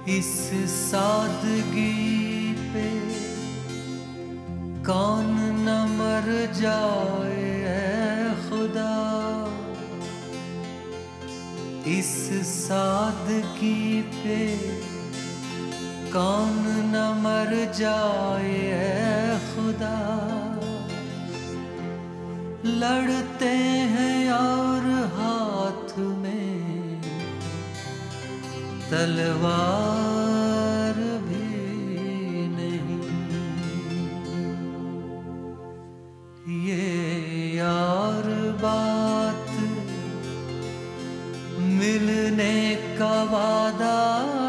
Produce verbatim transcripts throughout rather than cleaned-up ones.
इस सादगी पे कौन न मर जाए ऐ खुदा, इस सादगी पे कौन न मर जाए ऐ खुदा। लड़ते हैं और हाथ में तलवार भी नहीं, ये यार बात मिलने का वादा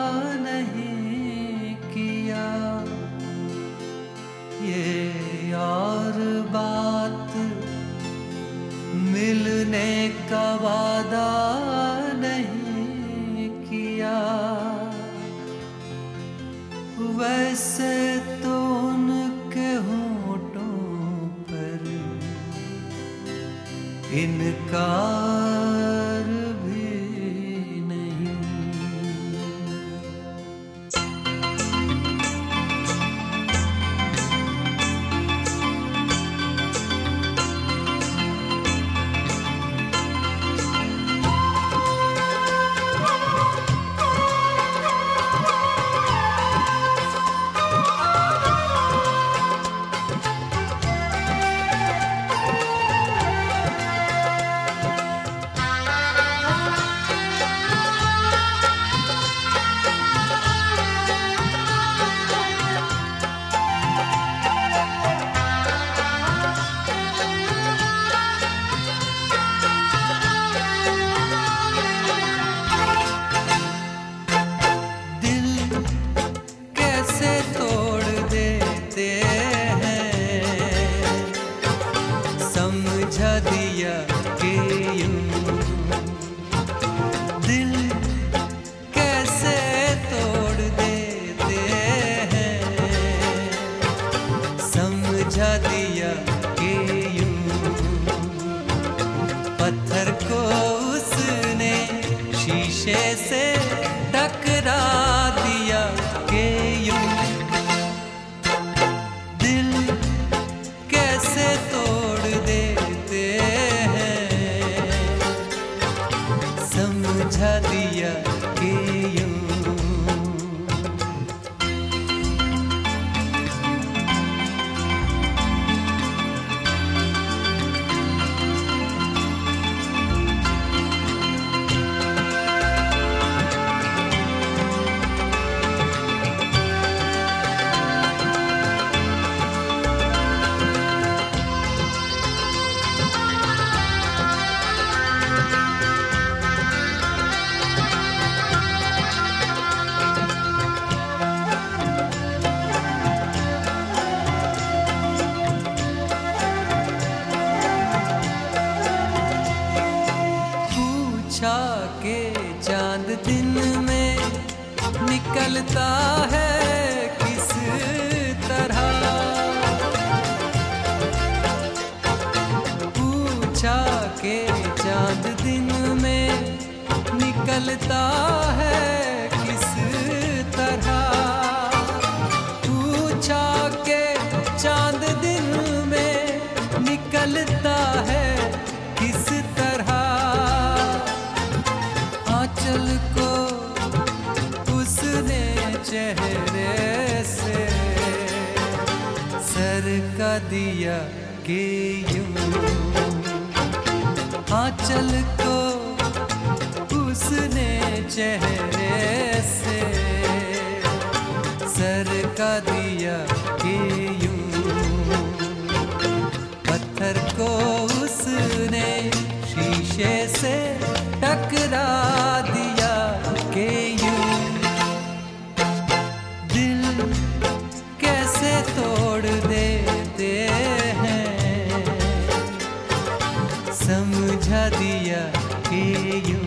नहीं किया, ये यार बात मिलने का वादा नहीं किया। वैसे तो उनके होठों पर इनकार भी नहीं। दिया कि यूं दिल कैसे तोड़ देते हैं, समझा दिया कि यूं पत्थर को उसने शीशे से टकरा दिया कि यूं दिल कैसे तोड़ दे समझा दिया कि यूं के चांद दिन में निकलता है किस तरह, पूछा के चांद दिन में निकलता है किस तरह, पूछा के चांद दिन में निकलता है किस तरह। आंचल को उसने चेहरे से सर का दिया कि यूं, आंचल को उसने चेहरे से सर का दिया कि यूं पत्थर को उसने शीशे से टकरा दिया कि यूं दिल कैसे तोड़ देते हैं, समझा दिया कि यूं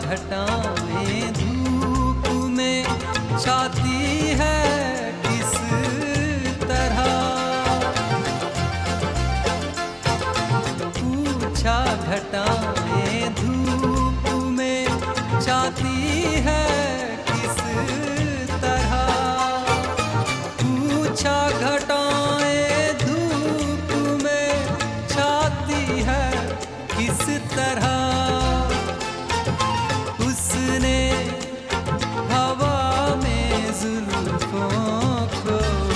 घटाएं धूप में छाती है किस तरह। पूछा घटाएं धूप में छाती है किस तरह। पूछा घटाएं धूप में छाती है किस तरह। उसने हवा में जुल्फों को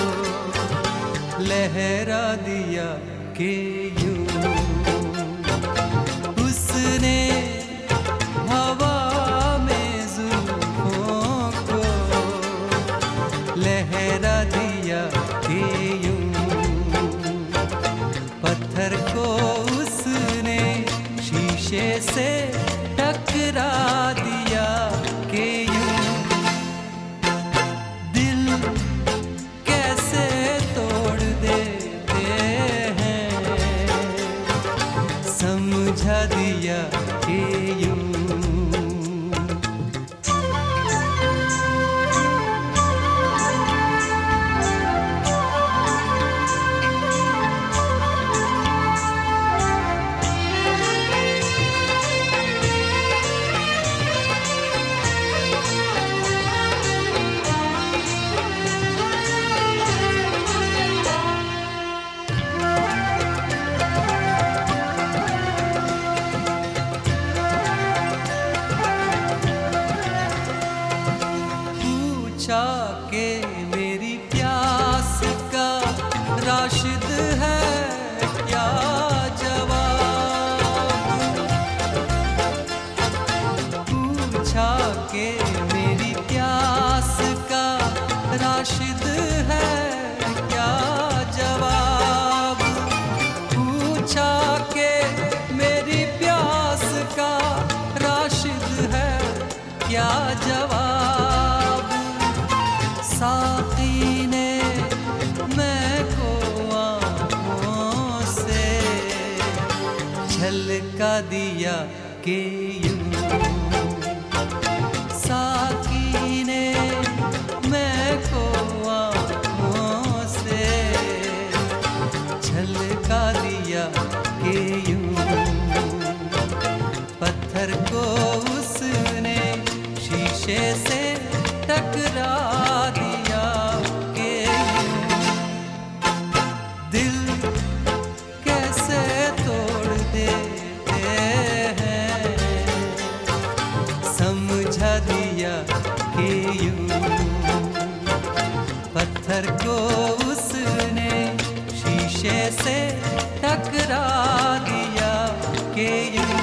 लहरा दिया कि यूं। उसने हवा में जुल्फों को लहरा दिया कि यूं। पत्थर को उसने शीशे से टकरा दिया कि यूं। दिल कैसे तोड़ देते हैं समझा दिया कि यूं। पूछा के मेरी प्यास का राशिद है क्या जवाब। पूछा के मेरी प्यास का राशिद है क्या जवाब। पूछा के मेरी प्यास का राशिद है क्या जवाब। साकी ने मैं को आँखों से झलका दिया कि यूं। साकी ने मैं को आँखों से झलका दिया कि यूं। पत्थर को उसने शीशे से टकरा दिया कि यूं। दिल कैसे तोड़ देते हैं समझा दिया कि यूं। पत्थर को उसने शीशे से टकरा दिया कि यूं।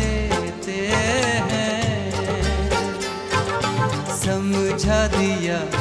समझा दिया